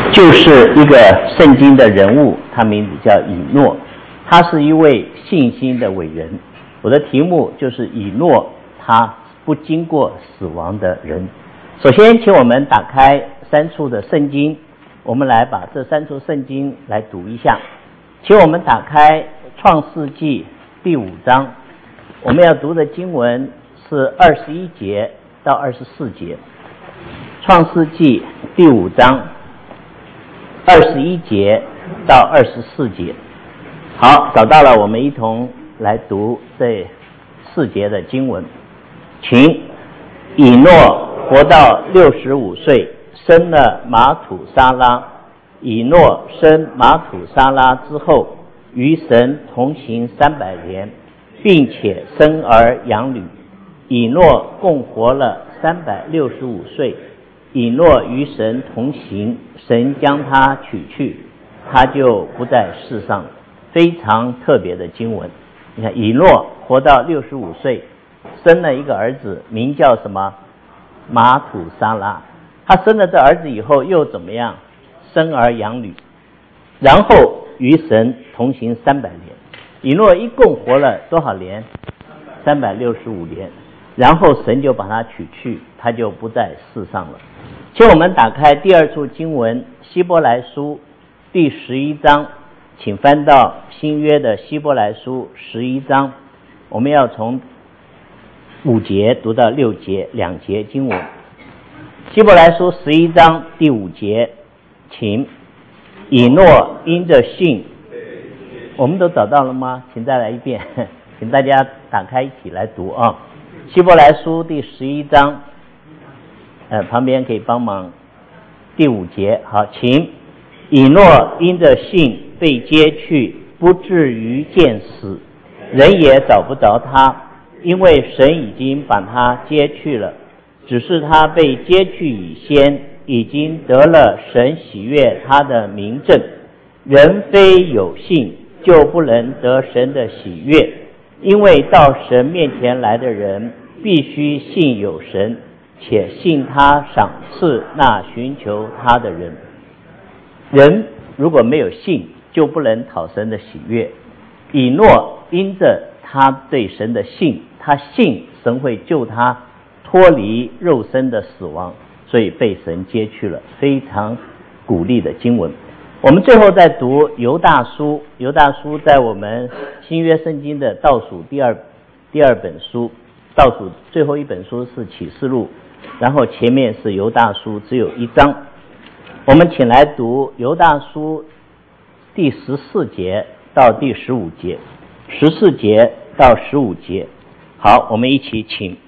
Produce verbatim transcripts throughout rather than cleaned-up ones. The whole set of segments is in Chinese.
就是一个圣经的人物，他名字叫以诺，他是一位信心的伟人。我的题目就是以诺，他不经过死亡的人。首先请我们打开三处的圣经，我们来把这三处圣经来读一下。请我们打开创世纪第五章，我们要读的经文是二十一节到二十四节。创世纪第五章二十一节到二十四节。好，找到了，我们一同来读这四节的经文。请以诺活到六十五岁，生了马土沙拉。以诺生马土沙拉之后，与神同行三百年，并且生儿养女。以诺共活了三百六十五岁。以诺与神同行，神将他取去，他就不在世上。非常特别的经文。你看，以诺活到六十五岁，生了一个儿子，名叫什么？马土沙拉。他生了这儿子以后又怎么样？生儿养女，然后与神同行三百年。以诺一共活了多少年？三百六十五年。然后神就把他取去，他就不在世上了。请我们打开第二处经文，希伯来书第十一章，请翻到新约的希伯来书十一章，我们要从五节读到六节，两节经文。希伯来书十一章第五节，请以诺因着信，我们都找到了吗？请再来一遍，请大家打开一起来读啊。希伯来书第十一章，呃，旁边可以帮忙。第五节，好，请以诺因着信被接去，不至于见死，人也找不着他，因为神已经把他接去了。只是他被接去以先，已经得了神喜悦他的明证。人非有信，就不能得神的喜悦，因为到神面前来的人，必须信有神，且信他赏赐那寻求他的人。人如果没有信，就不能讨神的喜悦。以诺因着他对神的信，他信神会救他脱离肉身的死亡，所以被神接去了。非常鼓励的经文。我们最后再读犹大书，犹大书在我们新约圣经的倒数第二第二本书，倒数最后一本书是启示录，然后前面是犹大书，只有一章。我们请来读犹大书第十四节到第十五节，十四节到十五节。好，我们一起请。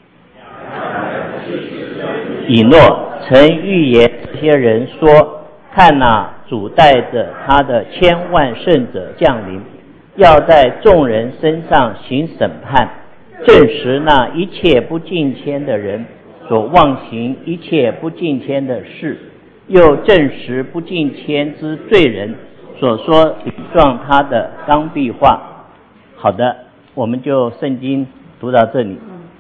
以诺曾预言这些人说，看哪，主带着他的千万圣者降临，要在众人身上行审判，证实那一切不敬虔的人所妄行一切不敬虔的事，又证实不敬虔之罪人所说顶撞他的刚愎话。好的，我们就圣经读到这里。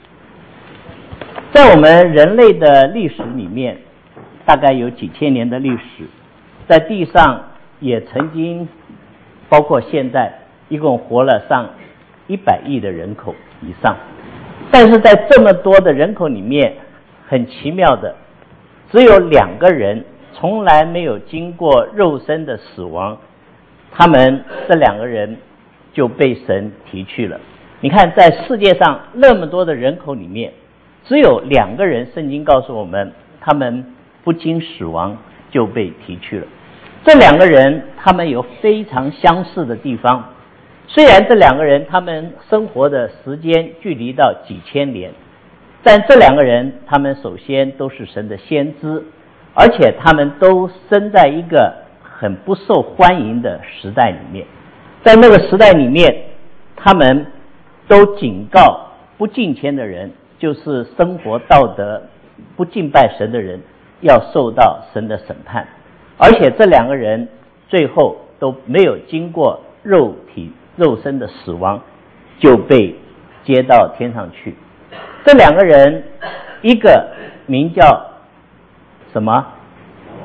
在我们人类的历史里面，大概有几千年的历史，在地上也曾经包括现在一共活了上一百亿的人口以上。但是在这么多的人口里面，很奇妙的，只有两个人从来没有经过肉身的死亡，他们这两个人就被神提去了。你看，在世界上那么多的人口里面，只有两个人，圣经告诉我们，他们不经死亡就被提去了。这两个人他们有非常相似的地方，虽然这两个人他们生活的时间距离到几千年，但这两个人他们首先都是神的先知，而且他们都生在一个很不受欢迎的时代里面。在那个时代里面，他们都警告不敬虔的人，就是生活道德不敬拜神的人，要受到神的审判。而且这两个人最后都没有经过肉体肉身的死亡，就被接到天上去。这两个人，一个名叫什么？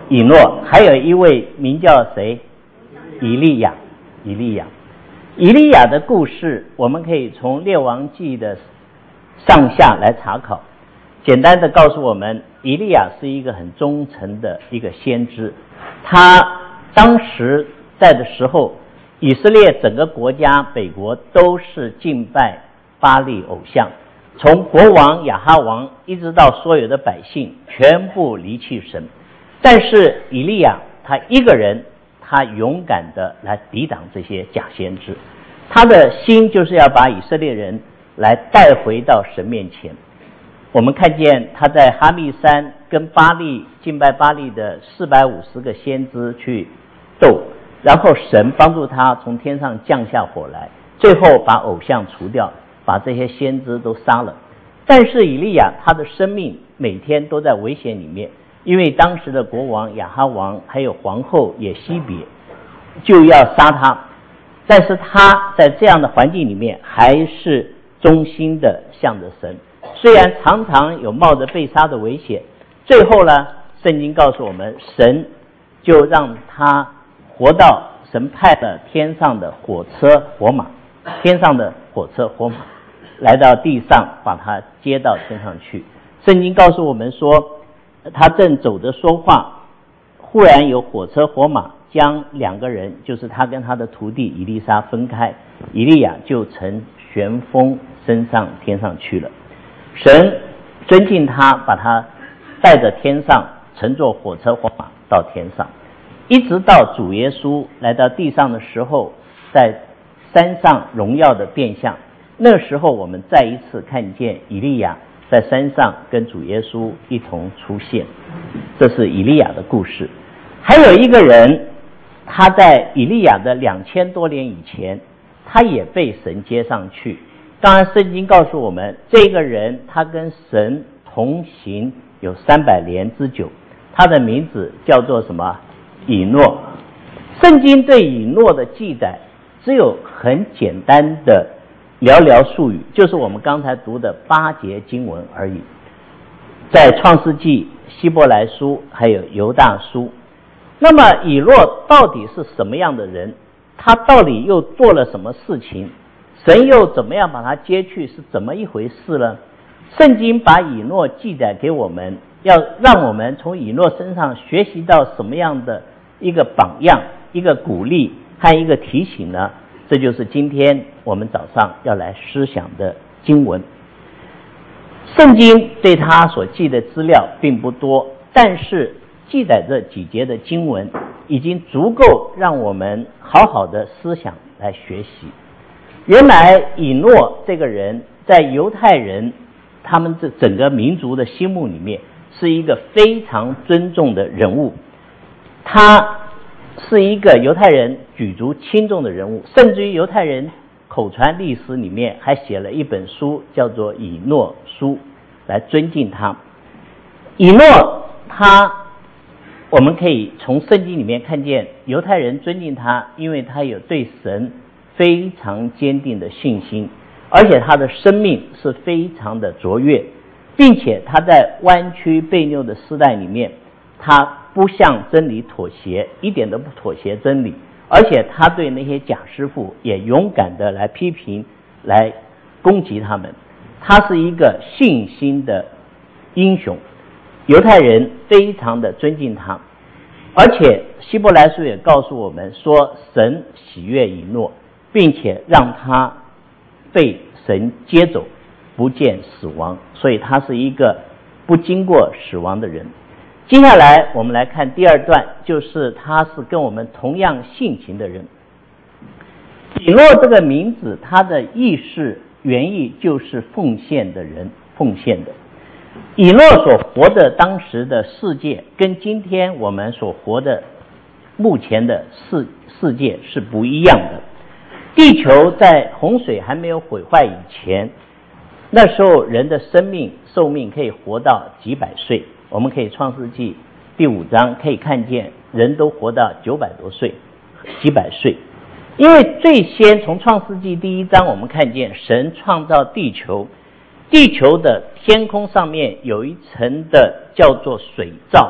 以诺，还有一位名叫谁？以利亚。以利亚，以利亚的故事，我们可以从列王记的上下来查考。简单的告诉我们，以利亚是一个很忠诚的一个先知。他当时在的时候，以色列整个国家北国都是敬拜巴力偶像，从国王亚哈王一直到所有的百姓全部离弃神。但是以利亚他一个人，他勇敢的来抵挡这些假先知，他的心就是要把以色列人来带回到神面前。我们看见他在哈密山跟巴力敬拜巴力的四百五十个先知去斗，然后神帮助他从天上降下火来，最后把偶像除掉，把这些先知都杀了。但是以利亚他的生命每天都在危险里面，因为当时的国王亚哈王还有皇后也西别就要杀他，但是他在这样的环境里面还是忠心的向着神，虽然常常有冒着被杀的危险，最后呢，圣经告诉我们，神就让他活到神派了天上的火车火马，天上的火车火马来到地上，把他接到天上去。圣经告诉我们说，他正走着说话，忽然有火车火马将两个人，就是他跟他的徒弟以利沙分开，以利亚就乘旋风升上天上去了。神尊敬他，把他带着天上，乘坐火车火马到天上，一直到主耶稣来到地上的时候，在山上荣耀的变相。那时候我们再一次看见以利亚在山上跟主耶稣一同出现，这是以利亚的故事。还有一个人，他在以利亚的两千多年以前，他也被神接上去。当然圣经告诉我们，这个人他跟神同行有三百年之久，他的名字叫做什么？以诺。圣经对以诺的记载只有很简单的寥寥数语，就是我们刚才读的八节经文而已，在创世纪、希伯来书还有犹大书。那么以诺到底是什么样的人？他到底又做了什么事情？神又怎么样把他接去？是怎么一回事呢？圣经把以诺记载给我们，要让我们从以诺身上学习到什么样的一个榜样、一个鼓励和一个提醒呢？这就是今天我们早上要来思想的经文。圣经对他所记的资料并不多，但是记载这几节的经文已经足够让我们好好的思想来学习。原来以诺这个人在犹太人他们这整个民族的心目里面是一个非常尊重的人物，他是一个犹太人举足轻重的人物，甚至于犹太人口传历史里面还写了一本书叫做以诺书来尊敬他。以诺他我们可以从圣经里面看见犹太人尊敬他，因为他有对神非常坚定的信心，而且他的生命是非常的卓越，并且他在弯曲悖谬的时代里面，他不向真理妥协，一点都不妥协真理，而且他对那些假师傅也勇敢的来批评，来攻击他们。他是一个信心的英雄，犹太人非常的尊敬他。而且希伯来书也告诉我们说，神喜悦以诺，并且让他被神接走，不见死亡，所以他是一个不经过死亡的人。接下来我们来看第二段，就是他是跟我们同样性情的人。以诺这个名字，他的意思原意就是奉献的人，奉献的。以诺所活的当时的世界跟今天我们所活的目前的世世界是不一样的。地球在洪水还没有毁坏以前，那时候人的生命寿命可以活到几百岁，我们可以创世纪第五章可以看见人都活到九百多岁，几百岁。因为最先从创世纪第一章我们看见神创造地球，地球的天空上面有一层的叫做水罩，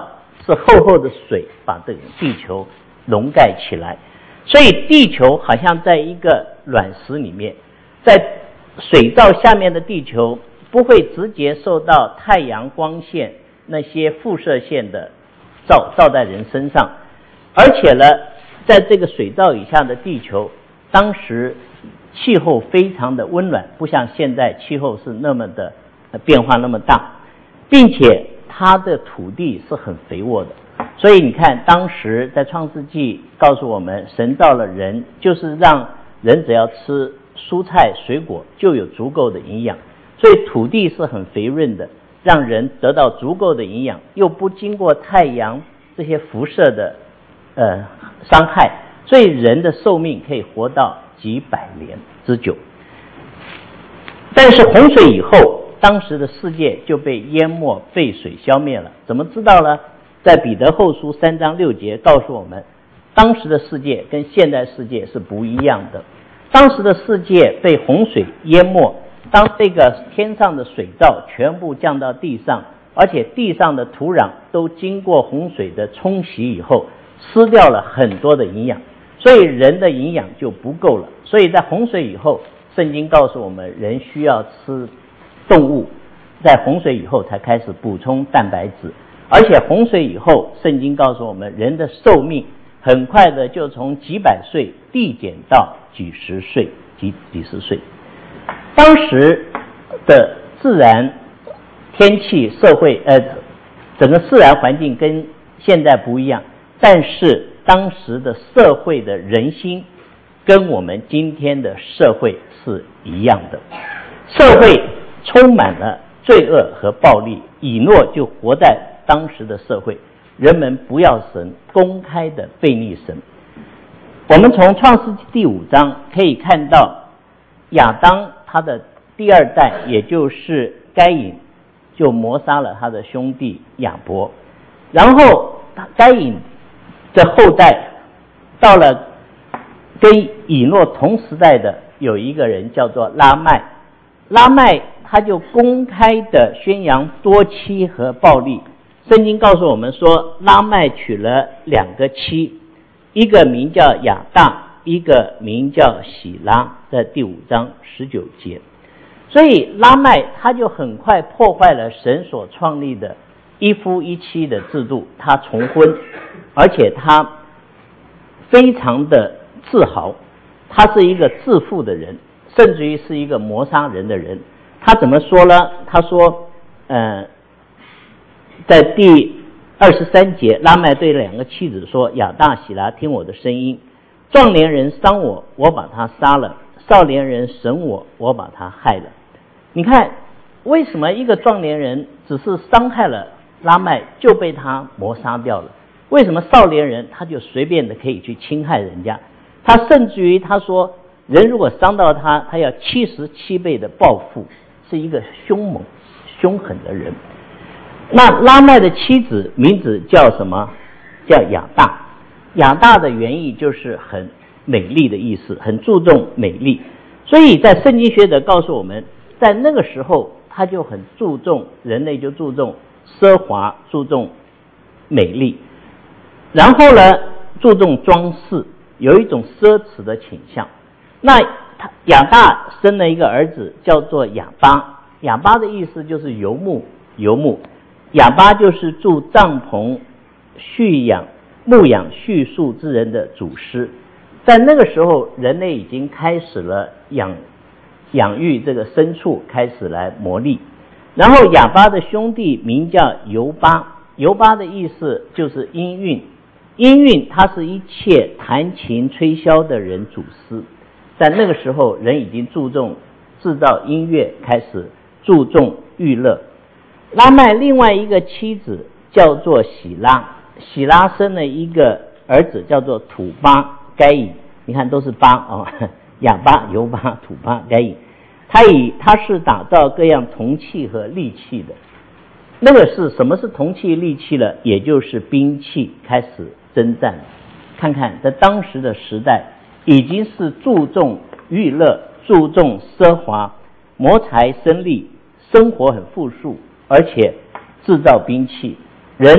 是厚厚的水把这个地球笼盖起来，所以地球好像在一个卵石里面，在水罩下面的地球不会直接受到太阳光线那些辐射线的照照在人身上，而且呢，在这个水罩以下的地球，当时气候非常的温暖，不像现在气候是那么的变化那么大，并且它的土地是很肥沃的。所以你看，当时在创世纪告诉我们，神造了人，就是让人只要吃蔬菜水果就有足够的营养，所以土地是很肥润的，让人得到足够的营养，又不经过太阳这些辐射的呃伤害，所以人的寿命可以活到几百年之久。但是洪水以后，当时的世界就被淹没被水消灭了。怎么知道呢？在彼得后书三章六节告诉我们，当时的世界跟现代世界是不一样的。当时的世界被洪水淹没，当这个天上的水罩全部降到地上，而且地上的土壤都经过洪水的冲洗以后，失掉了很多的营养，所以人的营养就不够了。所以在洪水以后，圣经告诉我们，人需要吃动物，在洪水以后才开始补充蛋白质，而且洪水以后，圣经告诉我们，人的寿命很快的就从几百岁递减到几十岁、几几十岁。当时的自然天气、社会呃整个自然环境跟现在不一样，但是当时的社会的人心跟我们今天的社会是一样的，社会充满了罪恶和暴力，以诺就活在当时的社会，人们不要神，公开的背逆神。我们从创世纪第五章可以看到，亚当他的第二代，也就是该隐，就谋杀了他的兄弟亚伯，然后该隐的后代到了跟以诺同时代的有一个人叫做拉麦，拉麦他就公开的宣扬多妻和暴力。圣经告诉我们说，拉麦娶了两个妻，一个名叫亚大，一个名叫喜拉，在第五章十九节。所以拉麦他就很快破坏了神所创立的一夫一妻的制度，他重婚，而且他非常的自豪，他是一个自负的人，甚至于是一个谋杀人的人。他怎么说呢？他说呃在第二十三节，拉麦对两个妻子说，亚大喜拉，听我的声音，壮年人伤我，我把他杀了，少年人审我，我把他害了。你看为什么一个壮年人只是伤害了拉麦就被他谋杀掉了？为什么少年人他就随便的可以去侵害人家？他甚至于他说，人如果伤到他，他要七十七倍的报复，是一个凶猛凶狠的人。那拉麦的妻子名字叫什么？叫亚大。亚大的原意就是很美丽的意思，很注重美丽。所以在圣经学者告诉我们，在那个时候他就很注重，人类就注重奢华，注重美丽，然后呢注重装饰，有一种奢侈的倾向。那亚大生了一个儿子叫做亚巴，亚巴的意思就是游牧，游牧亚巴就是住帐篷蓄养牧养畜畜之人的祖师。在那个时候，人类已经开始了养养育这个牲畜，开始来磨砺。然后亚巴的兄弟名叫犹巴，犹巴的意思就是音韵，音韵它是一切弹琴吹箫的人祖师。在那个时候，人已经注重制造音乐，开始注重娱乐。拉麦另外一个妻子叫做喜拉，喜拉生了一个儿子叫做土巴该隐，你看都是巴哦，亚巴、犹巴、土巴、该隐。他以他是打造各样铜器和利器的。那个是什么是铜器利器了？也就是兵器，开始征战。看看在当时的时代，已经是注重娱乐，注重奢华，谋财生利，生活很富庶，而且制造兵器。人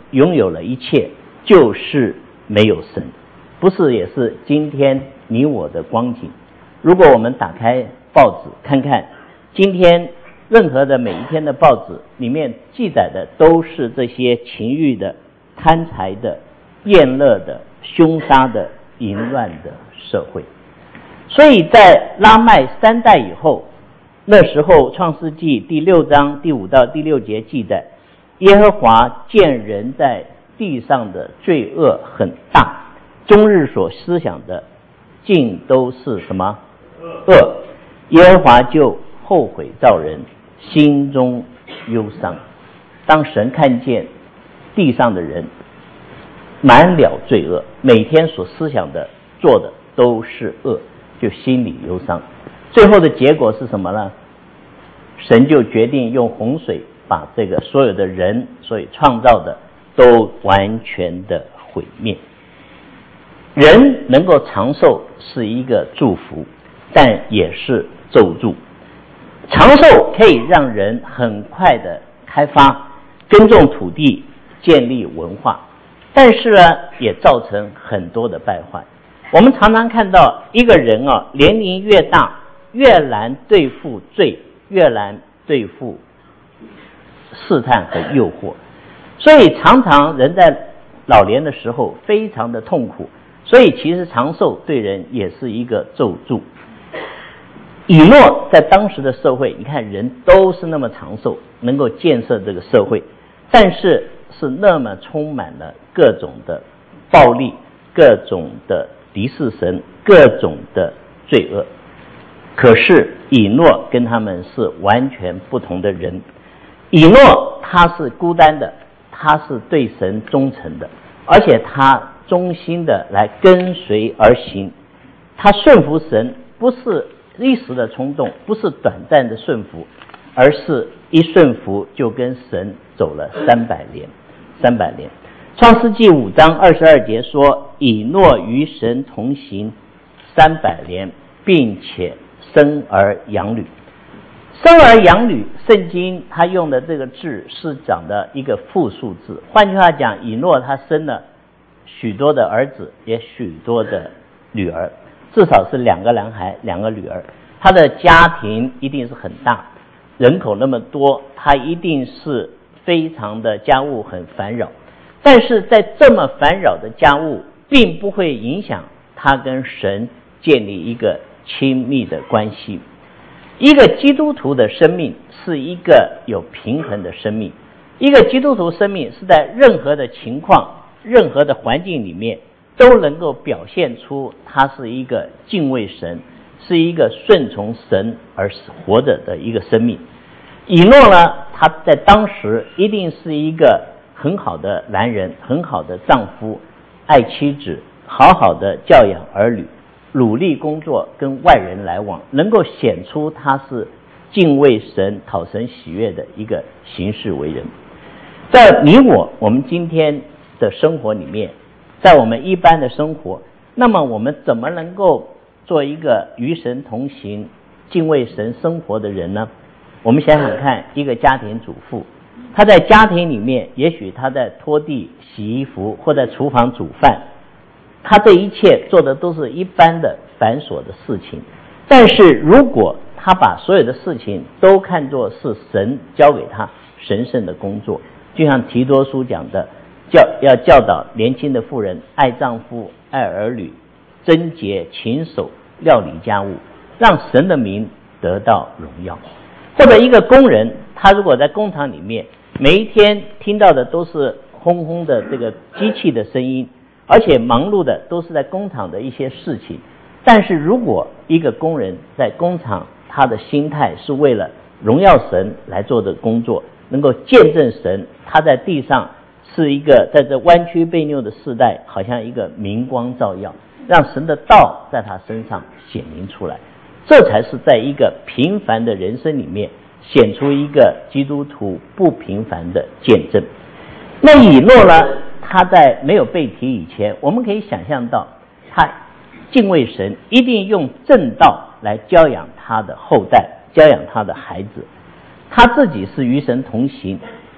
拥有了一切，就是没有神。不是也是今天你我的光景？如果我们打开报纸看看，今天任何的每一天的报纸里面记载的都是这些情欲的、贪财的、厌乐的、凶杀的、淫乱的社会。所以在拉麦三代以后，那时候创世纪第六章第五到第六节记载，耶和华见人在地上的罪恶很大，终日所思想的尽都是什么恶，耶和华就后悔造人，心中忧伤。当神看见地上的人满了罪恶，每天所思想的做的都是恶，就心里忧伤。最后的结果是什么呢？神就决定用洪水把这个所有的人所以创造的都完全的毁灭。人能够长寿是一个祝福，但也是咒诅。长寿可以让人很快的开发耕种土地，建立文化，但是呢也造成很多的败坏。我们常常看到一个人啊，年龄越大越难对付罪，越难对付试探和诱惑，所以常常人在老年的时候非常的痛苦。所以其实长寿对人也是一个咒诅。以诺在当时的社会，你看人都是那么长寿，能够建设这个社会，但是是那么充满了各种的暴力，各种的敌视神，各种的罪恶。可是以诺跟他们是完全不同的人。以诺他是孤单的，他是对神忠诚的，而且他忠心的来跟随而行。他顺服神不是一时的冲动，不是短暂的顺服，而是一顺服就跟神走了三百年。三百年。创世纪五章二十二节说，以诺与神同行三百年，并且生儿养女。生儿养女，圣经他用的这个字是讲的一个复数字，换句话讲，以诺他生了许多的儿子，也许多的女儿，至少是两个男孩两个女儿。他的家庭一定是很大，人口那么多，他一定是非常的家务很烦扰。但是在这么烦扰的家务，并不会影响他跟神建立一个亲密的关系。一个基督徒的生命是一个有平衡的生命，一个基督徒生命是在任何的情况、任何的环境里面都能够表现出他是一个敬畏神，是一个顺从神而活着的一个生命。以诺呢，他在当时一定是一个很好的男人，很好的丈夫，爱妻子，好好的教养儿女，努力工作，跟外人来往，能够显出他是敬畏神、讨神喜悦的一个行事为人。在你我我们今天的生活里面，在我们一般的生活，那么我们怎么能够做一个与神同行、敬畏神生活的人呢？我们想想看，一个家庭主妇，她在家庭里面，也许她在拖地、洗衣服，或在厨房煮饭，她这一切做的都是一般的繁琐的事情。但是如果她把所有的事情都看作是神交给她神圣的工作，就像提多书讲的，教要教导年轻的妇人爱丈夫、爱儿女，贞洁、勤守、料理家务，让神的名得到荣耀。或者一个工人，他如果在工厂里面每一天听到的都是轰轰的这个机器的声音，而且忙碌的都是在工厂的一些事情，但是如果一个工人在工厂，他的心态是为了荣耀神来做的工作，能够见证神，他在地上是一个在这弯曲悖拗的世代，好像一个明光照耀，让神的道在他身上显明出来。这才是在一个平凡的人生里面显出一个基督徒不平凡的见证。那以诺呢，他在没有被提以前，我们可以想象到他敬畏神，一定用正道来教养他的后代，教养他的孩子。他自己是与神同行，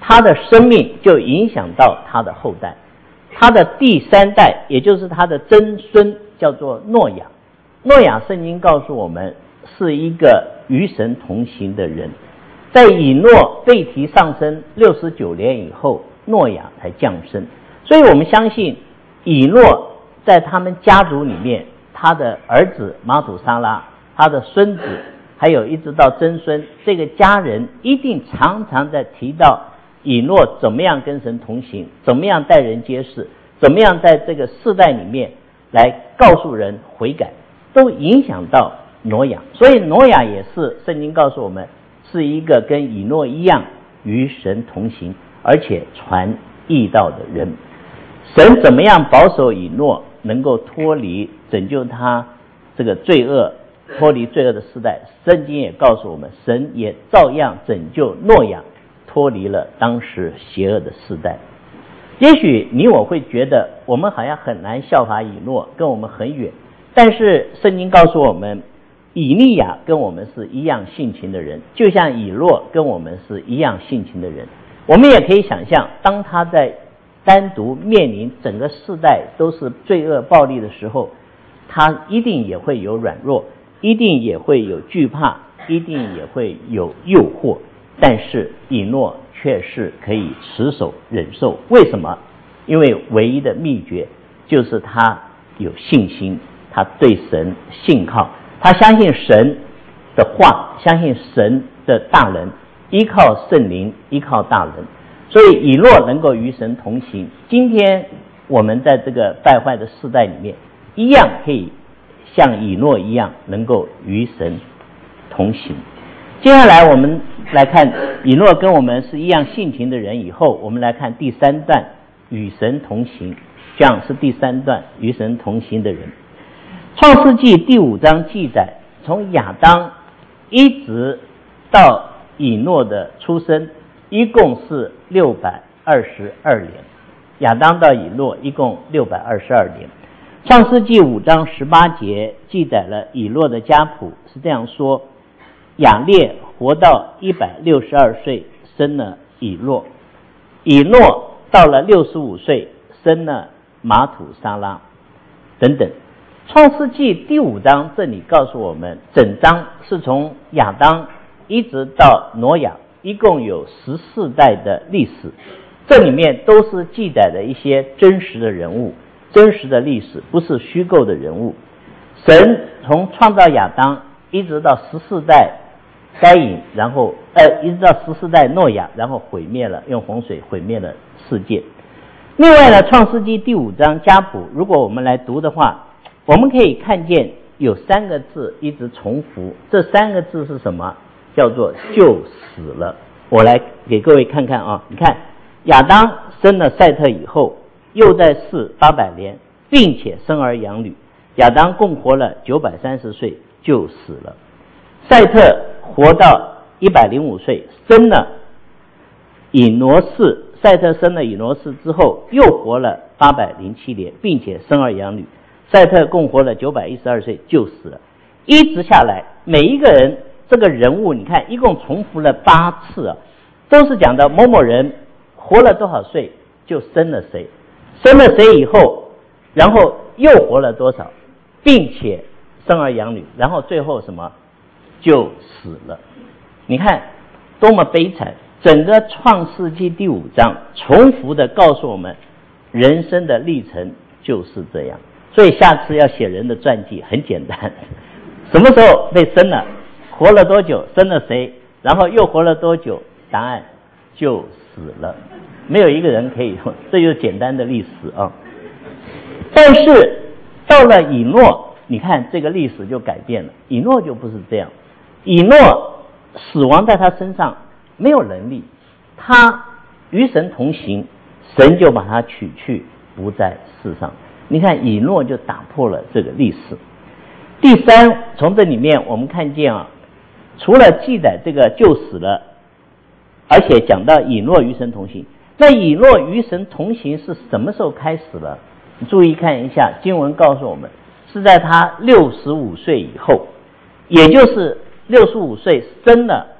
他的生命就影响到他的后代，他的第三代也就是他的曾孙叫做诺亚。诺亚圣经告诉我们是一个与神同行的人，在以诺被提上升六十九年以后，诺亚才降生。所以我们相信以诺在他们家族里面，他的儿子马土沙拉，他的孙子，还有一直到曾孙，这个家人一定常常在提到以诺怎么样跟神同行，怎么样待人接事，怎么样在这个世代里面来告诉人悔改，都影响到挪亚。所以挪亚也是圣经告诉我们是一个跟以诺一样与神同行而且传义道的人。神怎么样保守以诺能够脱离拯救他这个罪恶，脱离罪恶的时代，圣经也告诉我们神也照样拯救诺亚脱离了当时邪恶的时代。也许你我会觉得我们好像很难效法以诺，跟我们很远，但是圣经告诉我们以利亚跟我们是一样性情的人，就像以诺跟我们是一样性情的人。我们也可以想象，当他在单独面临整个世代都是罪恶暴力的时候，他一定也会有软弱，一定也会有惧怕，一定也会有诱惑，但是以诺却是可以持守忍受。为什么？因为唯一的秘诀就是他有信心，他对神信靠，他相信神的话，相信神的大能，依靠圣灵，依靠大能。所以以诺能够与神同行，今天我们在这个败坏的世代里面一样可以像以诺一样能够与神同行。接下来我们来看以诺跟我们是一样性情的人以后，我们来看第三段与神同行，这样是第三段与神同行的人。创世纪第五章记载，从亚当一直到以诺的出生一共是六百二十二年，亚当到以诺一共六百二十二年。创世纪五章十八节记载了以诺的家谱，是这样说：亚列活到一百六十二岁，生了以诺。以诺到了六十五岁，生了马土沙拉，等等。创世纪第五章这里告诉我们，整章是从亚当一直到挪亚，一共有十四代的历史，这里面都是记载的一些真实的人物，真实的历史，不是虚构的人物。神从创造亚当一直到十四代该隐，然后呃一直到十四代诺亚，然后毁灭了，用洪水毁灭了世界。另外呢，创世纪第五章家谱，如果我们来读的话，我们可以看见有三个字一直重复，这三个字是什么？叫做就死了。我来给各位看看啊，你看亚当生了赛特以后，又在世八百年，并且生儿养女，亚当共活了九百三十岁就死了。赛特活到一百零五岁，生了以挪士，赛特生了以挪士之后，又活了八百零七年，并且生儿养女，赛特共活了九百一十二岁就死了。一直下来，每一个人这个人物，你看一共重复了八次啊，都是讲的某某人活了多少岁就生了谁，生了谁以后，然后又活了多少，并且生儿养女，然后最后什么就死了。你看多么悲惨，整个创世纪第五章重复的告诉我们人生的历程就是这样。所以下次要写人的传记很简单，什么时候被生了，活了多久，生了谁，然后又活了多久，答案就死了。没有一个人可以，这就是简单的历史啊。但是到了以诺，你看这个历史就改变了，以诺就不是这样。以诺死亡在他身上没有能力，他与神同行，神就把他取去，不在世上。你看以诺就打破了这个历史。第三，从这里面我们看见啊，除了记载这个就死了，而且讲到以诺与神同行，那以诺与神同行是什么时候开始了？你注意看一下，经文告诉我们是在他六十五岁以后，也就是六十五岁生了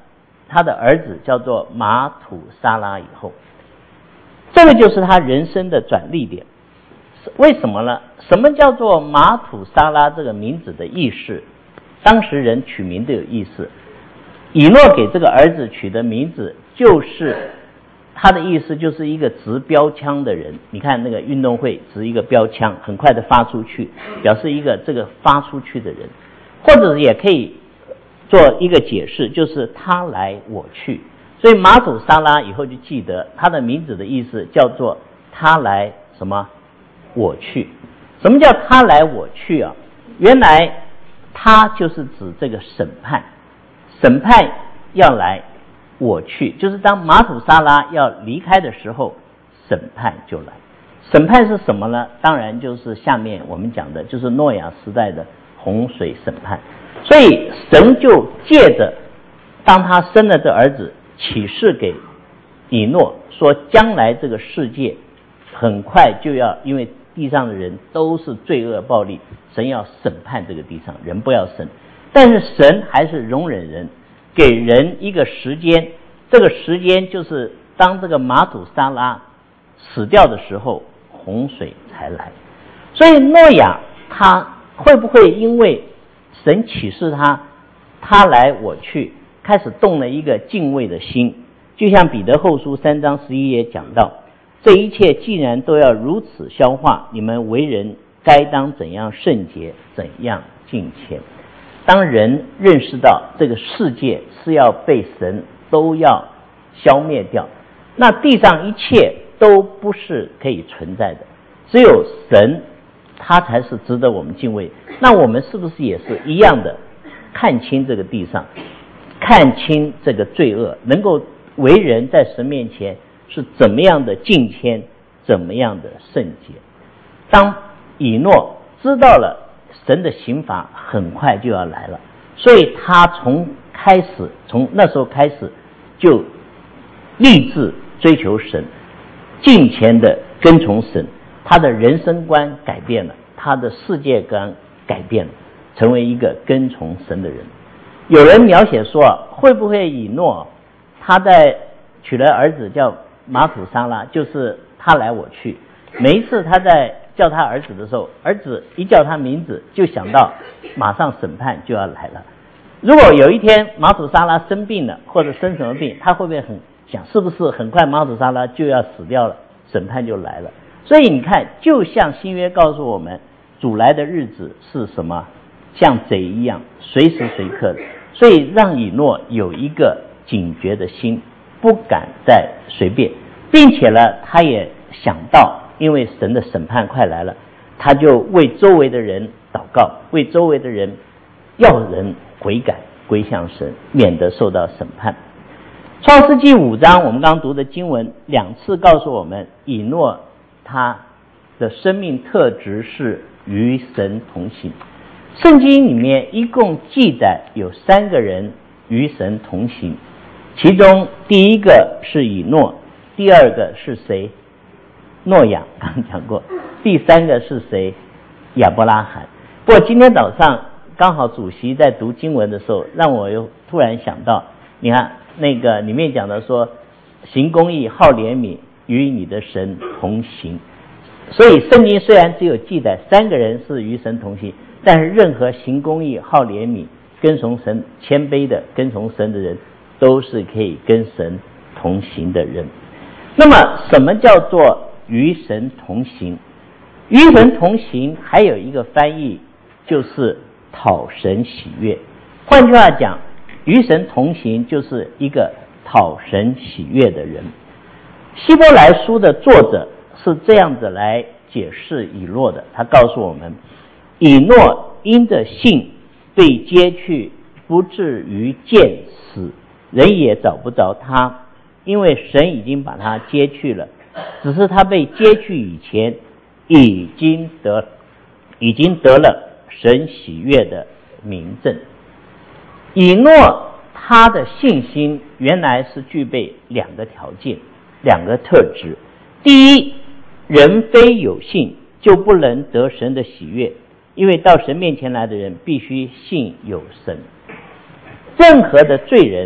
他的儿子叫做马土沙拉以后，这个就是他人生的转捩点。为什么呢？什么叫做马土沙拉这个名字的意思？当时人取名都有意思。以诺给这个儿子取的名字，就是他的意思就是一个执标枪的人。你看那个运动会执一个标枪，很快的发出去，表示一个这个发出去的人。或者也可以做一个解释，就是他来我去。所以马土沙拉以后就记得他的名字的意思叫做他来什么我去。什么叫他来我去啊？原来他就是指这个审判，审判要来我去，就是当马土沙拉要离开的时候，审判就来。审判是什么呢？当然就是下面我们讲的，就是诺亚时代的洪水审判。所以神就借着当他生了这儿子，启示给以诺说，将来这个世界很快就要，因为地上的人都是罪恶暴力，神要审判这个地上，人不要生。但是神还是容忍人，给人一个时间，这个时间就是当这个马土沙拉死掉的时候，洪水才来。所以诺亚他会不会因为神启示他，他来我去，开始动了一个敬畏的心？就像彼得后书三章十一节讲到，这一切既然都要如此消化，你们为人该当怎样圣洁，怎样敬虔。当人认识到这个世界是要被神都要消灭掉，那地上一切都不是可以存在的，只有神他才是值得我们敬畏。那我们是不是也是一样的看清这个地上，看清这个罪恶，能够为人在神面前是怎么样的敬虔，怎么样的圣洁？当以诺知道了神的刑罚很快就要来了，所以他从开始从那时候开始就立志追求神，敬虔的跟从神，他的人生观改变了，他的世界观改变了，成为一个跟从神的人。有人描写说，会不会以诺他在娶了儿子叫马土沙拉，就是他来我去，每一次他在叫他儿子的时候，儿子一叫他名字就想到马上审判就要来了。如果有一天马土沙拉生病了，或者生什么病，他会不会很想是不是很快马土沙拉就要死掉了，审判就来了？所以你看，就像新约告诉我们，主来的日子是什么？像贼一样，随时随刻的。所以让以诺有一个警觉的心，不敢再随便，并且呢，他也想到，因为神的审判快来了，他就为周围的人祷告，为周围的人要人悔改归向神，免得受到审判。创世纪五章我们刚读的经文两次告诉我们，以诺他的生命特质是与神同行。圣经里面一共记载有三个人与神同行，其中第一个是以诺，第二个是谁？诺亚，刚刚讲过。第三个是谁？亚伯拉罕。不过今天早上刚好主席在读经文的时候，让我又突然想到，你看那个里面讲的说，行公义好怜悯，与你的神同行。所以圣经虽然只有记载三个人是与神同行，但是任何行公义好怜悯跟从神谦卑的跟从神的人，都是可以跟神同行的人。那么什么叫做与神同行？与神同行还有一个翻译，就是讨神喜悦。换句话讲，与神同行就是一个讨神喜悦的人。希伯来书的作者是这样子来解释以诺的，他告诉我们，以诺因着信被接去，不至于见死，人也找不着他，因为神已经把他接去了，只是他被接去以前已经得已经得了神喜悦的明证。以诺他的信心原来是具备两个条件，两个特质。第一，人非有信就不能得神的喜悦，因为到神面前来的人必须信有神。任何的罪人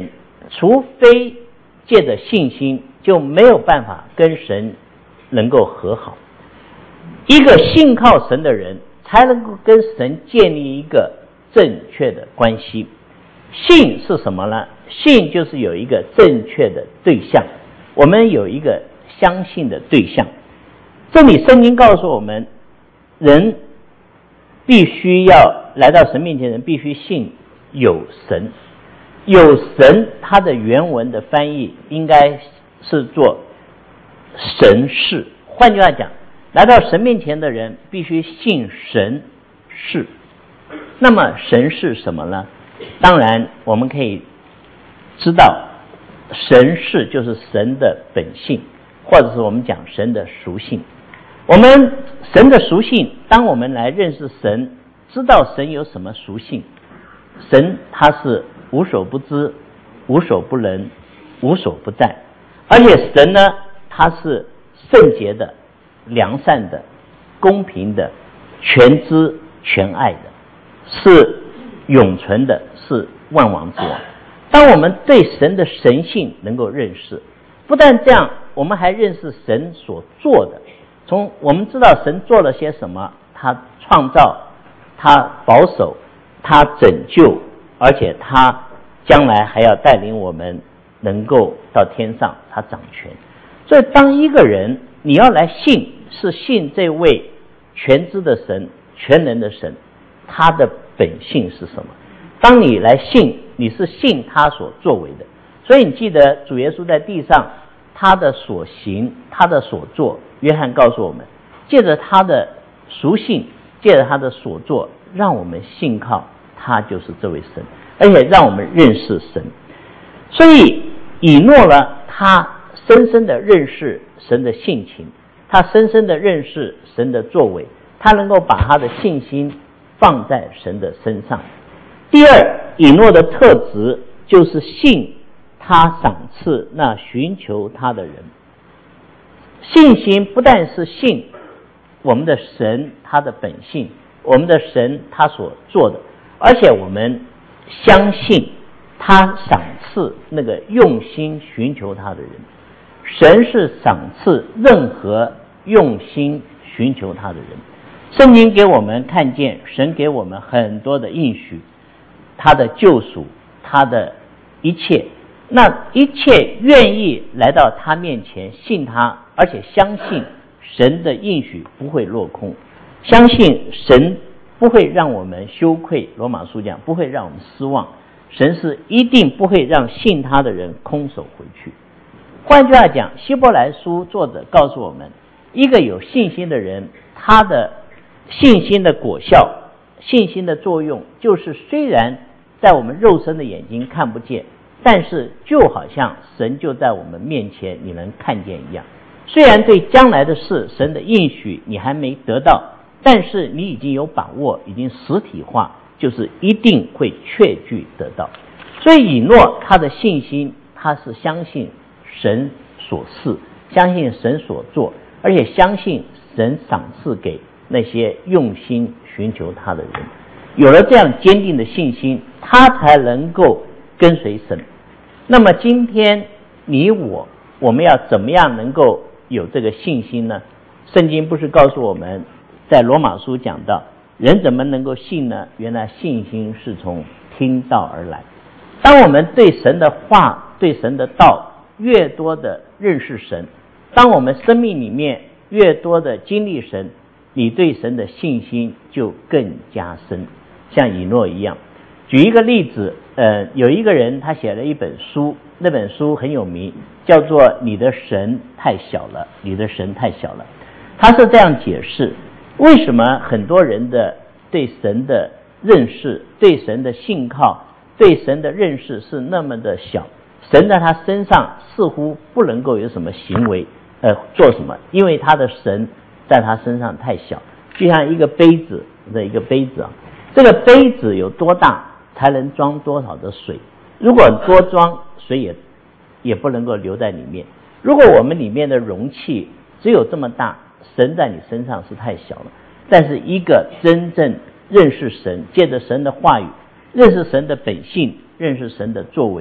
除非借着信心，就没有办法跟神能够和好。一个信靠神的人才能够跟神建立一个正确的关系。信是什么呢？信就是有一个正确的对象，我们有一个相信的对象。这里圣经告诉我们，人必须要来到神面前，人必须信有神。有神，它的原文的翻译应该是做神是。换句话讲，来到神面前的人必须信神是。那么神是什么呢？当然我们可以知道，神是就是神的本性，或者是我们讲神的属性。我们神的属性，当我们来认识神，知道神有什么属性。神他是无所不知，无所不能，无所不在。而且神呢，他是圣洁的，良善的，公平的，全知全爱的，是永存的，是万王之王。当我们对神的神性能够认识，不但这样，我们还认识神所做的。从我们知道神做了些什么，他创造，他保守，他拯救，而且他将来还要带领我们能够到天上，他掌权。所以当一个人你要来信，是信这位全知的神，全能的神，他的本性是什么？当你来信，你是信他所作为的。所以你记得主耶稣在地上他的所行，他的所作，约翰告诉我们，借着他的属性，借着他的所作，让我们信靠他就是这位神，而且让我们认识神。所以以诺呢，他深深的认识神的性情，他深深的认识神的作为，他能够把他的信心放在神的身上。第二，以诺的特质就是信他赏赐那寻求他的人。信心不但是信我们的神他的本性，我们的神他所做的，而且我们相信他赏赐那个用心寻求他的人。神是赏赐任何用心寻求他的人。圣经给我们看见神给我们很多的应许，他的救赎，他的一切，那一切愿意来到他面前信他，而且相信神的应许不会落空，相信神不会让我们羞愧，罗马书讲不会让我们失望，神是一定不会让信他的人空手回去。换句话讲，希伯来书作者告诉我们，一个有信心的人，他的信心的果效，信心的作用，就是虽然在我们肉身的眼睛看不见，但是就好像神就在我们面前，你能看见一样。虽然对将来的事，神的应许你还没得到，但是你已经有把握，已经实体化，就是一定会确据得到。所以以诺他的信心，他是相信神所赐，相信神所做，而且相信神赏赐给那些用心寻求他的人。有了这样坚定的信心，他才能够跟随神。那么今天你我我们要怎么样能够有这个信心呢？圣经不是告诉我们，在罗马书讲到，人怎么能够信呢？原来信心是从听道而来。当我们对神的话，对神的道越多的认识神，当我们生命里面越多的经历神，你对神的信心就更加深，像以诺一样。举一个例子，呃，有一个人他写了一本书，那本书很有名，叫做《你的神太小了》，你的神太小了。他是这样解释，为什么很多人的对神的认识，对神的信靠，对神的认识是那么的小，神在他身上似乎不能够有什么行为，呃，做什么，因为他的神在他身上太小。就像一个杯子的一个杯子啊，这个杯子有多大才能装多少的水，如果多装水也也不能够留在里面。如果我们里面的容器只有这么大，神在你身上是太小了。但是一个真正认识神，借着神的话语，认识神的本性，认识神的作为，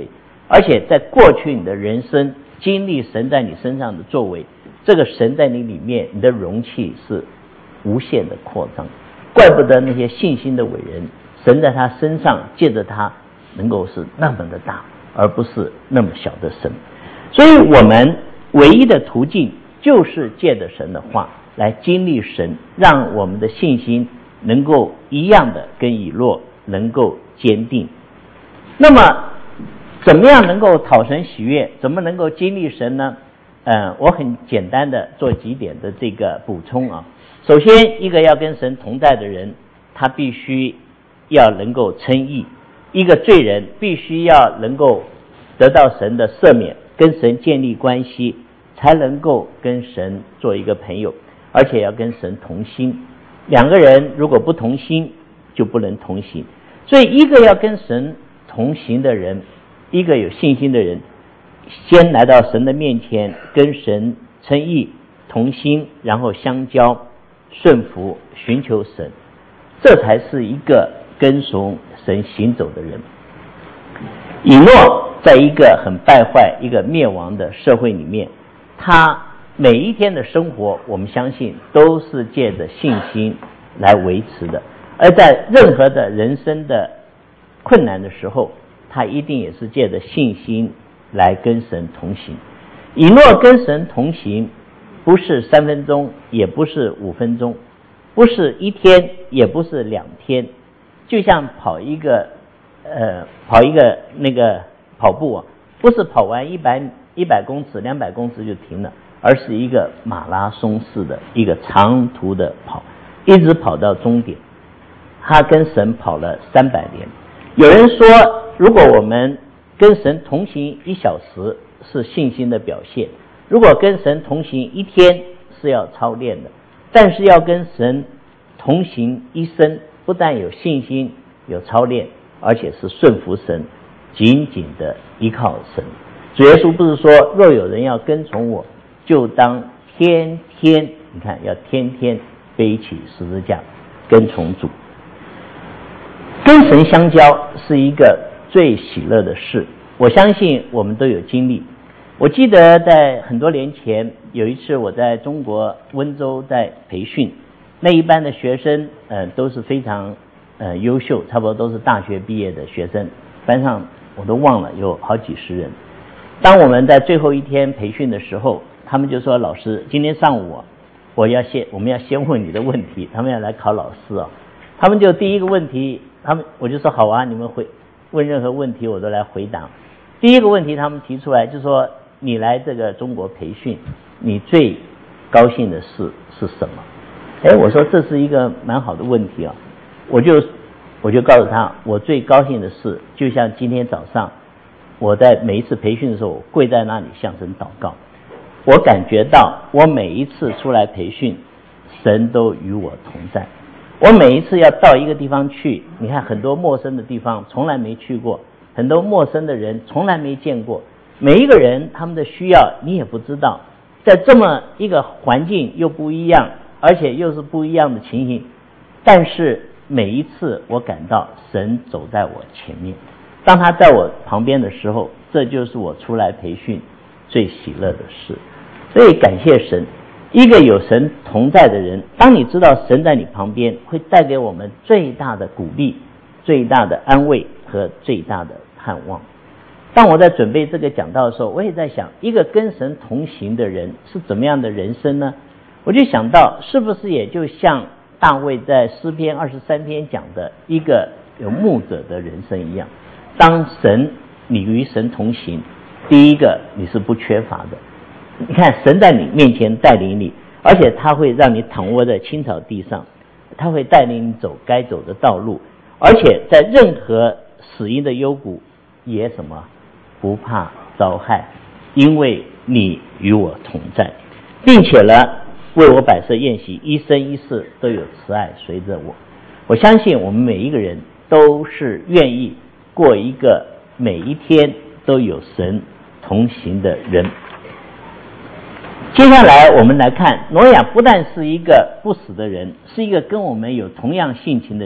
而且在过去你的人生经历神在你身上的作为，这个神在你里面，你的容器是无限的扩张。怪不得那些信心的伟人，神在他身上借着他能够是那么的大，而不是那么小的神。所以我们唯一的途径就是借着神的话来经历神，让我们的信心能够一样的跟以诺能够坚定。那么怎么样能够讨神喜悦，怎么能够经历神呢？呃，我很简单的做几点的这个补充啊。首先，一个要跟神同在的人，他必须要能够称义；一个罪人必须要能够得到神的赦免，跟神建立关系，才能够跟神做一个朋友，而且要跟神同心。两个人如果不同心，就不能同行。所以，一个要跟神同行的人，一个有信心的人，先来到神的面前，跟神称义同心，然后相交顺服，寻求神，这才是一个跟从神行走的人。以诺在一个很败坏、一个灭亡的社会里面，他每一天的生活，我们相信都是借着信心来维持的。而在任何的人生的困难的时候，他一定也是借着信心来跟神同行。以诺跟神同行，不是三分钟，也不是五分钟，不是一天，也不是两天，就像跑一个呃跑一个那个跑步啊，不是跑完一百一百公尺、两百公尺就停了，而是一个马拉松式的一个长途的跑，一直跑到终点。他跟神跑了三百年。有人说，如果我们跟神同行一小时是信心的表现，如果跟神同行一天是要操练的，但是要跟神同行一生，不但有信心有操练，而且是顺服神，紧紧的依靠神。主耶稣不是说，若有人要跟从我，就当天天，你看要天天背起十字架跟从主。跟神相交是一个最喜乐的事，我相信我们都有经历。我记得在很多年前，有一次我在中国温州在培训，那一班的学生呃都是非常呃优秀，差不多都是大学毕业的学生，班上我都忘了有好几十人。当我们在最后一天培训的时候，他们就说，老师，今天上午我要先我们要先问你的问题，他们要来考老师啊。他们就第一个问题，他们我就说好啊，你们回问任何问题我都来回答。第一个问题他们提出来就说，你来这个中国培训，你最高兴的事是什么？哎，我说这是一个蛮好的问题啊。我就我就告诉他，我最高兴的事，就像今天早上我在每一次培训的时候，我跪在那里向神祷告。我感觉到我每一次出来培训，神都与我同在。我每一次要到一个地方去，你看很多陌生的地方从来没去过，很多陌生的人从来没见过，每一个人他们的需要你也不知道，在这么一个环境又不一样，而且又是不一样的情形，但是每一次我感到神走在我前面，当他在我旁边的时候，这就是我出来培训最喜乐的事。所以感谢神，一个有神同在的人，当你知道神在你旁边，会带给我们最大的鼓励、最大的安慰和最大的盼望。当我在准备这个讲道的时候，我也在想，一个跟神同行的人是怎么样的人生呢？我就想到，是不是也就像大卫在诗篇二十三篇讲的一个有牧者的人生一样，当神你与神同行，第一个你是不缺乏的。你看神在你面前带领你，而且他会让你躺卧在青草地上，他会带领你走该走的道路，而且在任何死荫的幽谷也什么不怕遭害，因为你与我同在，并且呢为我摆设宴席，一生一世都有慈爱随着我。我相信我们每一个人都是愿意过一个每一天都有神同行的人。接下来我们来看，挪亚不但是一个不死的人，是一个跟我们有同样性情的人，而且是一个与神同行讨神喜悦的人。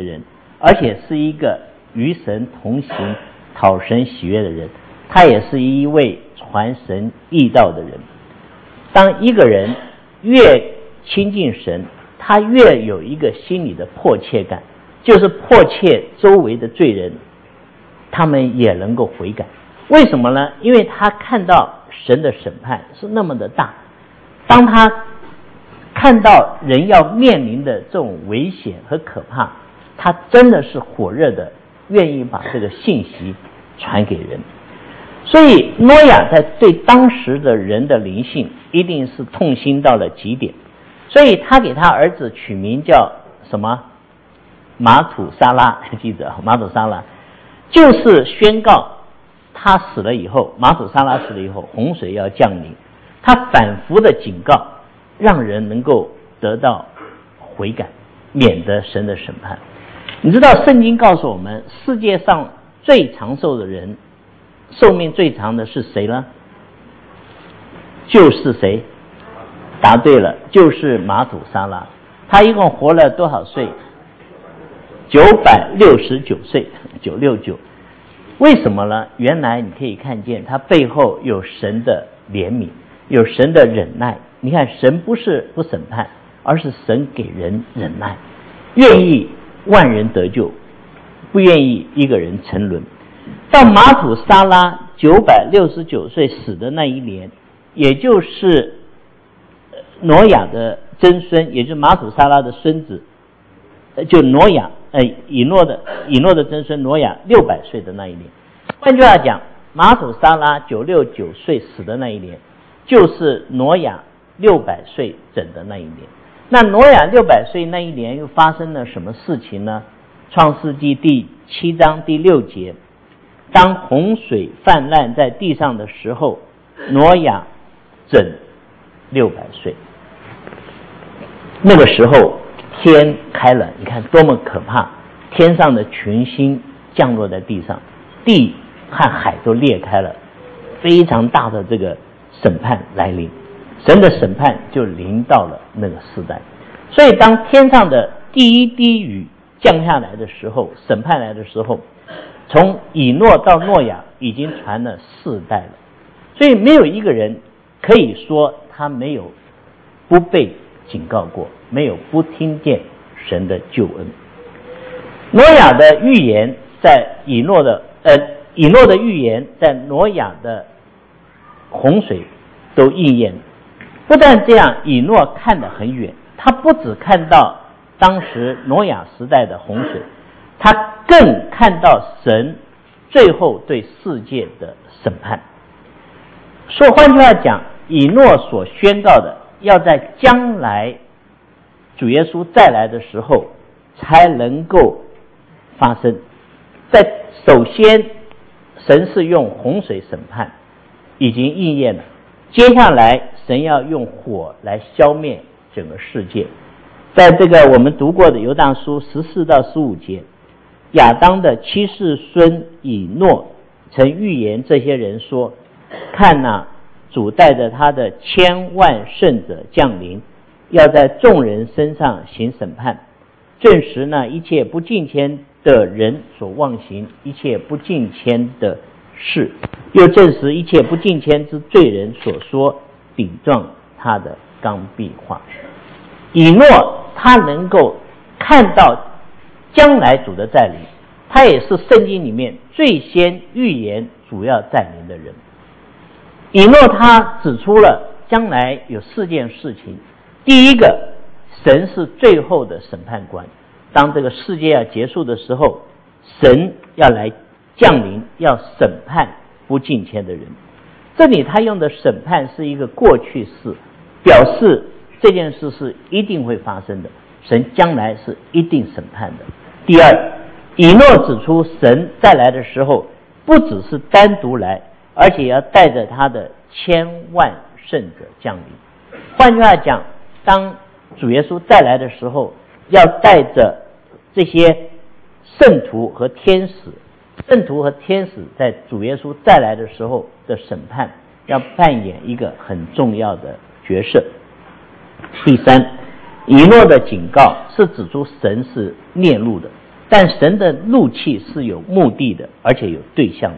他也是一位传神义道的人。当一个人越亲近神，他越有一个心里的迫切感，就是迫切周围的罪人他们也能够悔改。为什么呢？因为他看到神的审判是那么的大，当他看到人要面临的这种危险和可怕，他真的是火热的愿意把这个信息传给人。所以挪亚在对当时的人的灵性一定是痛心到了极点，所以他给他儿子取名叫什么？马土沙拉，记着马土沙拉，就是宣告他死了以后，马土沙拉死了以后，洪水要降临。他反复的警告，让人能够得到悔改，免得神的审判。你知道圣经告诉我们，世界上最长寿的人，寿命最长的是谁呢？就是谁？答对了，就是马土沙拉。他一共活了多少岁？九百六十九岁，九六九。为什么呢？原来你可以看见他背后有神的怜悯，有神的忍耐。你看，神不是不审判，而是神给人忍耐，愿意万人得救，不愿意一个人沉沦。到马土沙拉九百六十九岁死的那一年，也就是挪亚的曾孙，也就是马土沙拉的孙子，就挪亚呃以诺的以诺的曾孙挪亚六百岁的那一年。换句话讲，马土沙拉九六九岁死的那一年，就是挪亚六百岁整的那一年。那挪亚六百岁那一年又发生了什么事情呢？创世纪第七章第六节，当洪水泛滥在地上的时候，挪亚整六百岁。那个时候天开了，你看多么可怕，天上的群星降落在地上，地和海都裂开了，非常大的这个审判来临，神的审判就临到了那个时代。所以当天上的第一滴雨降下来的时候，审判来的时候，从以诺到诺亚已经传了四代了。所以没有一个人可以说他没有不被警告过，没有不听见神的救恩。挪亚的预言在以诺的呃以诺的预言在挪亚的洪水都应验。不但这样，以诺看得很远，他不只看到当时挪亚时代的洪水，他更看到神最后对世界的审判。说换句话讲，以诺所宣告的要在将来主耶稣再来的时候才能够发生。在首先神是用洪水审判，已经应验了，接下来神要用火来消灭整个世界。在这个我们读过的犹大书十四到十五节，亚当的七世孙以诺曾预言这些人说，看哪、啊，主带着他的千万圣者降临，要在众人身上行审判，证实呢一切不敬虔的人所妄行一切不敬虔的事，又证实一切不敬虔之罪人所说顶撞他的刚愎话。以诺他能够看到将来主的再临，他也是圣经里面最先预言主要再临的人。以诺他指出了将来有四件事情。第一个，神是最后的审判官，当这个世界要结束的时候，神要来降临，要审判不敬虔的人。这里他用的审判是一个过去式，表示这件事是一定会发生的，神将来是一定审判的。第二，以诺指出神再来的时候不只是单独来，而且要带着他的千万圣者降临。换句话讲，当主耶稣再来的时候，要带着这些圣徒和天使，圣徒和天使在主耶稣再来的时候的审判要扮演一个很重要的角色。第三，以诺的警告是指出神是烈怒的，但神的怒气是有目的的，而且有对象的。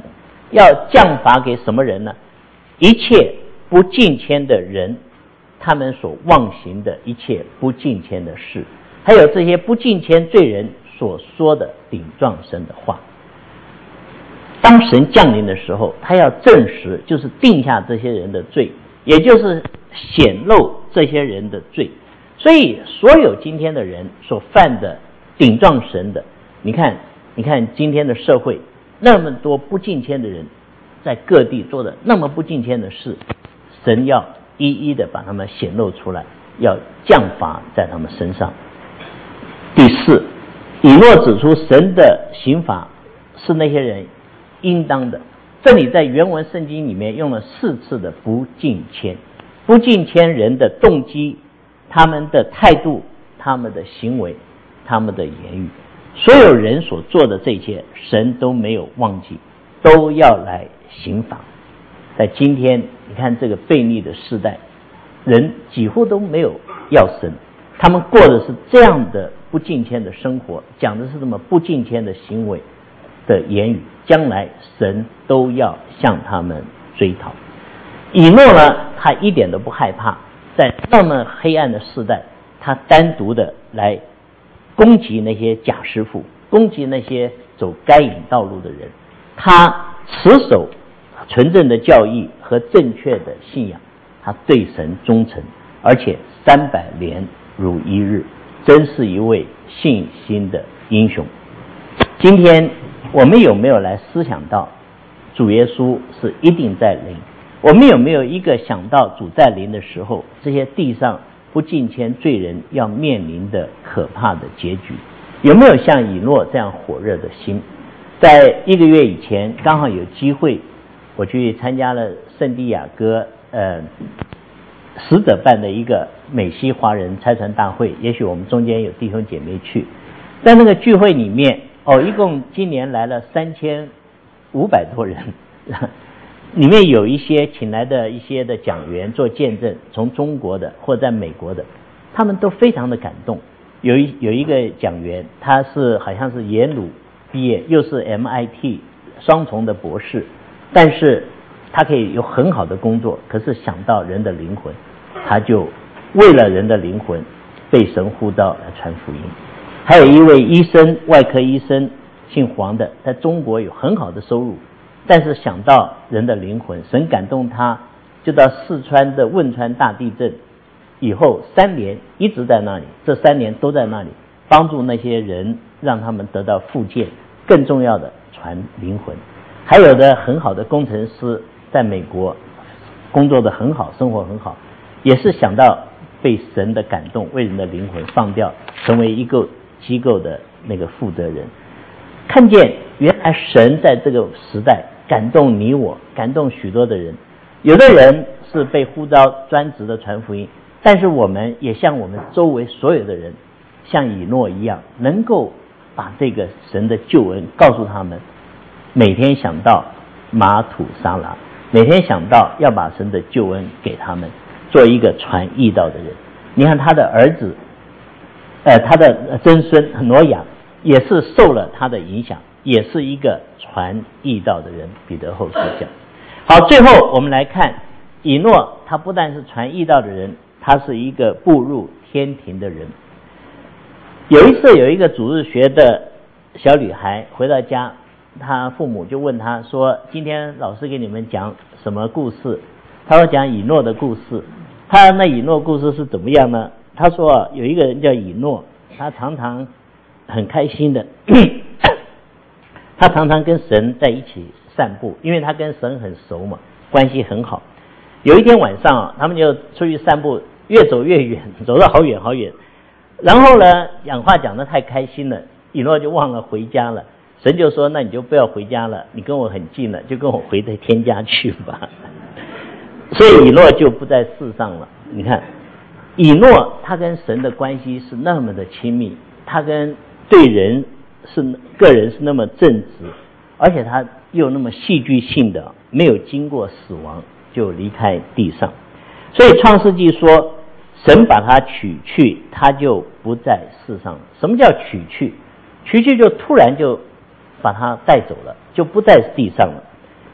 要降罚给什么人呢？一切不敬虔的人，他们所妄行的一切不敬虔的事，还有这些不敬虔罪人所说的顶撞神的话。当神降临的时候，他要证实，就是定下这些人的罪，也就是显露这些人的罪。所以所有今天的人所犯的顶撞神的，你看你看今天的社会那么多不敬虔的人，在各地做的那么不敬虔的事，神要一一的把他们显露出来，要降罚在他们身上。第四，以诺指出神的刑罚是那些人应当的。这里在原文圣经里面用了四次的不敬虔，不敬虔人的动机，他们的态度，他们的行为，他们的言语，所有人所做的这些，神都没有忘记，都要来刑罚。在今天你看这个悖逆的时代，人几乎都没有要神，他们过的是这样的不敬虔的生活，讲的是这么不敬虔的行为的言语，将来神都要向他们追讨。以诺呢，他一点都不害怕，在那么黑暗的时代，他单独的来攻击那些假师傅，攻击那些走该隐道路的人。他持守纯正的教义和正确的信仰，他对神忠诚，而且三百年如一日，真是一位信心的英雄。今天我们有没有来思想到主耶稣是一定在临？我们有没有一个想到主在临的时候，这些地上不敬虔罪人要面临的可怕的结局？有没有像以诺这样火热的心？在一个月以前，刚好有机会，我去参加了圣地亚哥呃使者办的一个美西华人差传大会，也许我们中间有弟兄姐妹去，在那个聚会里面，哦，一共今年来了三千五百多人，里面有一些请来的一些的讲员做见证，从中国的或在美国的，他们都非常的感动。有一有一个讲员，他是好像是耶鲁毕业，又是 M I T 双重的博士，但是他可以有很好的工作，可是想到人的灵魂，他就为了人的灵魂被神呼召来传福音。还有一位医生，外科医生，姓黄的，在中国有很好的收入，但是想到人的灵魂，神感动他，就到四川的汶川大地震以后三年一直在那里，这三年都在那里帮助那些人，让他们得到复健，更重要的传灵魂。还有的很好的工程师在美国工作的很好，生活很好，也是想到被神的感动，为人的灵魂放掉，成为一个机构的那个负责人。看见原来神在这个时代感动你我，感动许多的人。有的人是被呼召专职的传福音，但是我们也像我们周围所有的人，像以诺一样，能够把这个神的救恩告诉他们，每天想到马土沙拉，每天想到要把神的救恩给他们，做一个传义道的人。你看他的儿子呃，他的曾孙挪亚也是受了他的影响，也是一个传义道的人。彼得后书讲。好，最后我们来看以诺，他不但是传义道的人，他是一个步入天庭的人。有一次有一个主日学的小女孩回到家，她父母就问她说，今天老师给你们讲什么故事？她说讲以诺的故事。她那以诺故事是怎么样呢？她说有一个人叫以诺，他常常很开心的他常常跟神在一起散步，因为他跟神很熟嘛，关系很好。有一天晚上他们就出去散步，越走越远，走到好远好远，然后呢讲话讲得太开心了，以诺就忘了回家了。神就说，那你就不要回家了，你跟我很近了，就跟我回到天家去吧。所以以诺就不在世上了。你看以诺他跟神的关系是那么的亲密，他跟对人是个人是那么正直，而且他又那么戏剧性的没有经过死亡就离开地上。所以创世纪说神把他取去，他就不在世上了。什么叫取去？取去就突然就把他带走了，就不在地上了。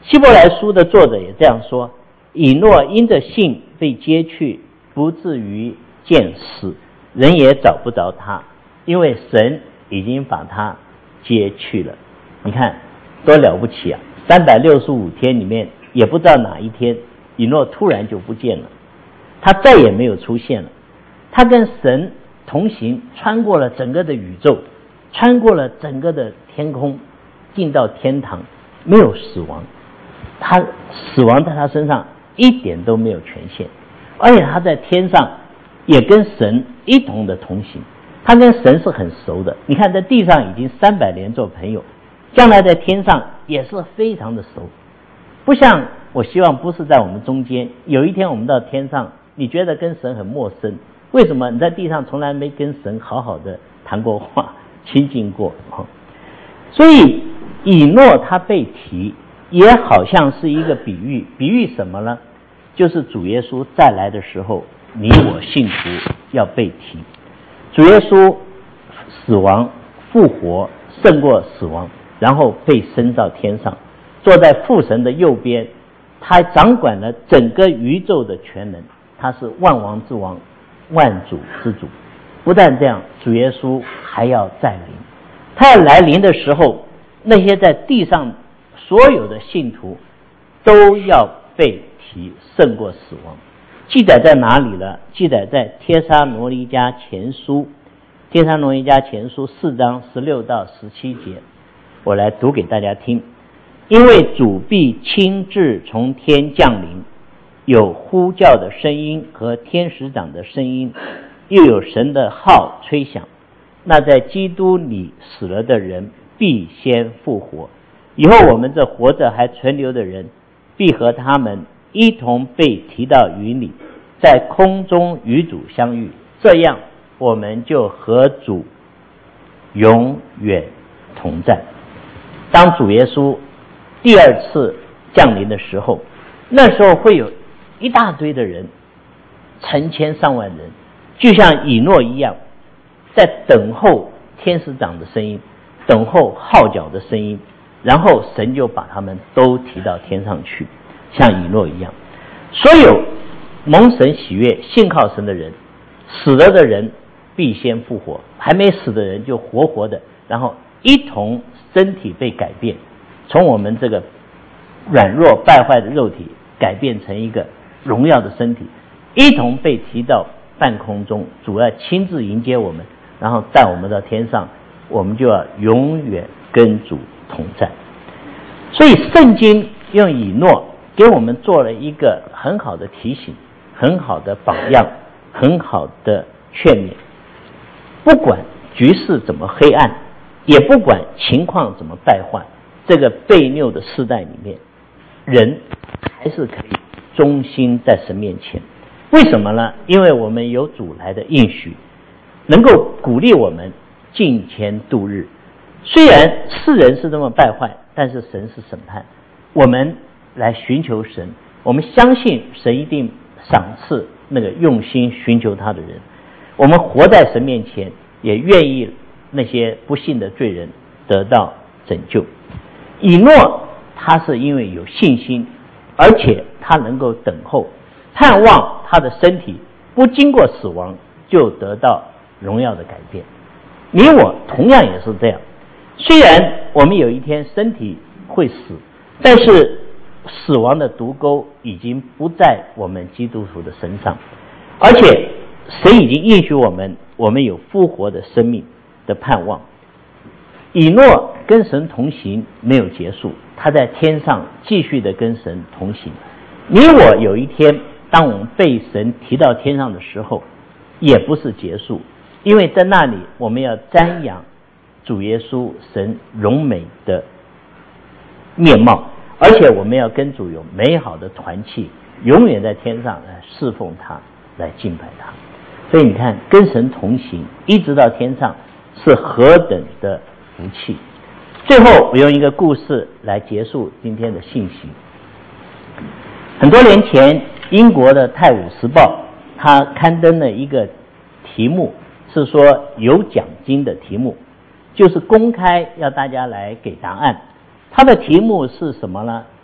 希伯来书的作者也这样说，以诺因着信被接去，不至于见死，人也找不着他，因为神已经把他接去了。你看多了不起啊，三百六十五天里面也不知道哪一天以诺突然就不见了，他再也没有出现了。他跟神同行，穿过了整个的宇宙，穿过了整个的天空，进到天堂，没有死亡，他死亡在他身上一点都没有权限，而且他在天上也跟神一同的同行，他跟神是很熟的。你看在地上已经三百年做朋友，将来在天上也是非常的熟。不像我希望不是在我们中间，有一天我们到天上，你觉得跟神很陌生，为什么？你在地上从来没跟神好好的谈过话，亲近过。所以以诺他被提也好像是一个比喻，比喻什么呢？就是主耶稣再来的时候，你我信徒要被提。主耶稣死亡复活胜过死亡，然后被升到天上，坐在父神的右边，他掌管了整个宇宙的全能，他是万王之王，万主之主。不但这样，主耶稣还要再临，他要来临的时候，那些在地上所有的信徒都要被提胜过死亡。记载在哪里了？记载在帖撒罗尼迦前书，帖撒罗尼迦前书四章十六到十七节，我来读给大家听。因为主必亲自从天降临，有呼叫的声音和天使长的声音，又有神的号吹响，那在基督里死了的人必先复活，以后我们这活着还存留的人必和他们一同被提到云里，在空中与主相遇，这样我们就和主永远同在。当主耶稣第二次降临的时候，那时候会有一大堆的人，成千上万人，就像以诺一样，在等候天使长的声音，等候号角的声音，然后神就把他们都提到天上去，像以诺一样。所有蒙神喜悦信靠神的人，死了的人必先复活，还没死的人就活活的，然后一同身体被改变，从我们这个软弱败坏的肉体改变成一个荣耀的身体，一同被提到半空中，主要亲自迎接我们，然后带我们到天上，我们就要永远跟主同在。所以圣经用以诺给我们做了一个很好的提醒，很好的榜样，很好的劝勉。不管局势怎么黑暗，也不管情况怎么败坏，这个悖谬的世代里面，人还是可以忠心在神面前。为什么呢？因为我们有主来的应许，能够鼓励我们敬虔度日。虽然世人是这么败坏，但是神是审判，我们来寻求神，我们相信神一定赏赐那个用心寻求他的人。我们活在神面前，也愿意那些不信的罪人得到拯救。以诺他是因为有信心，而且他能够等候盼望他的身体不经过死亡就得到荣耀的改变。你我同样也是这样，虽然我们有一天身体会死，但是死亡的毒钩已经不在我们基督徒的身上，而且神已经应许我们，我们有复活的生命的盼望。以诺跟神同行没有结束，他在天上继续的跟神同行。你我有一天当我们被神提到天上的时候，也不是结束，因为在那里我们要瞻仰主耶稣神荣美的面貌，而且我们要跟主有美好的团契，永远在天上来侍奉他，来敬拜他。所以你看，跟神同行一直到天上是何等的福气。最后我用一个故事来结束今天的信息。很多年前，英国的《泰晤士报》它刊登了一个题目，是说有奖金的题目，就是公开要大家来给答案。它的题目是什么呢？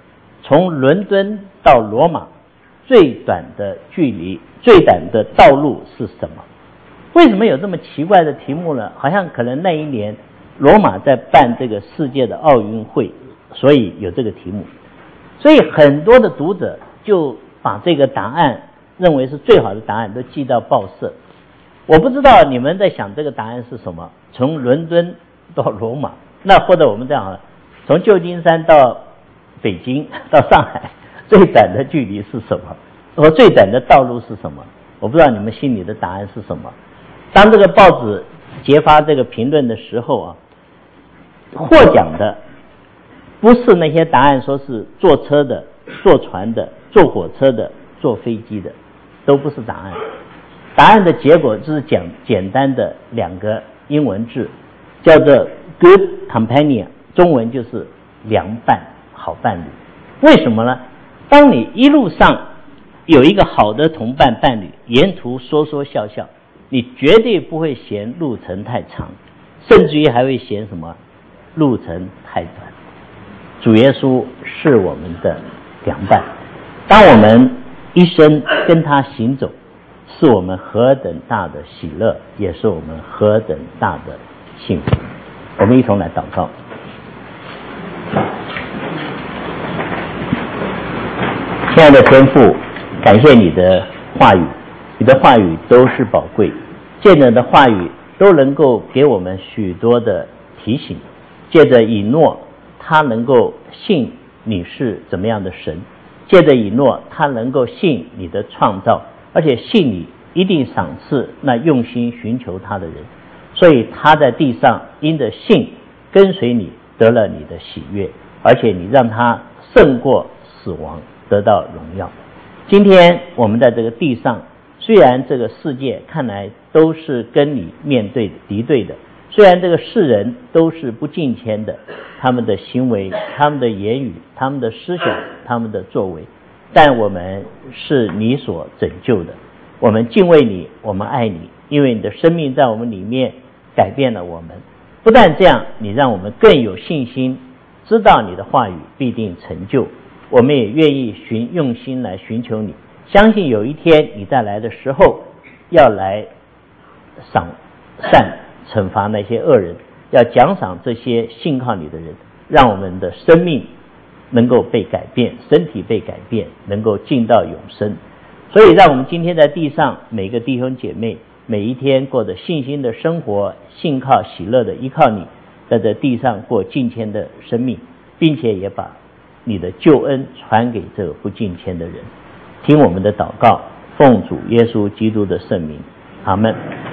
从伦敦到罗马最短的距离，最短的道路是什么？为什么有这么奇怪的题目呢？好像可能那一年罗马在办这个世界的奥运会，所以有这个题目。所以很多的读者就把这个答案认为是最好的答案都寄到报社。我不知道你们在想这个答案是什么，从伦敦到罗马，那或者我们这样好了，从旧金山到北京到上海最短的距离是什么？和最短的道路是什么？我不知道你们心里的答案是什么。当这个报纸揭发这个评论的时候啊，获奖的不是那些答案说是坐车的、坐船的、坐火车的、坐飞机的，都不是答案。答案的结果就是讲简单的两个英文字，叫做 good companion， 中文就是良伴、好伴侣。为什么呢？当你一路上有一个好的同伴伴侣，沿途说说笑笑，你绝对不会嫌路程太长，甚至于还会嫌什么路程太短。主耶稣是我们的良伴，当我们一生跟他行走，是我们何等大的喜乐，也是我们何等大的幸福。我们一同来祷告。亲爱的天父，感谢你的话语，你的话语都是宝贵，借着你的话语都能够给我们许多的提醒。借着以诺，他能够信你是怎么样的神，借着以诺，他能够信你的创造，而且信你一定赏赐那用心寻求他的人，所以他在地上因着信跟随你，得了你的喜悦，而且你让他胜过死亡，得到荣耀。今天我们在这个地上，虽然这个世界看来都是跟你面对敌对的，虽然这个世人都是不敬虔的，他们的行为、他们的言语、他们的思想、他们的作为，但我们是你所拯救的。我们敬畏你，我们爱你，因为你的生命在我们里面改变了我们。不但这样，你让我们更有信心，知道你的话语必定成就。我们也愿意寻用心来寻求你，相信有一天你再来的时候，要来赏善惩罚那些恶人，要奖赏这些信靠你的人，让我们的生命能够被改变，身体被改变，能够进到永生。所以让我们今天在地上每个弟兄姐妹每一天过着信心的生活，信靠喜乐的依靠你，在这地上过敬虔的生命，并且也把你的救恩传给这个不敬虔的人。听我们的祷告，奉主耶稣基督的圣名，阿们。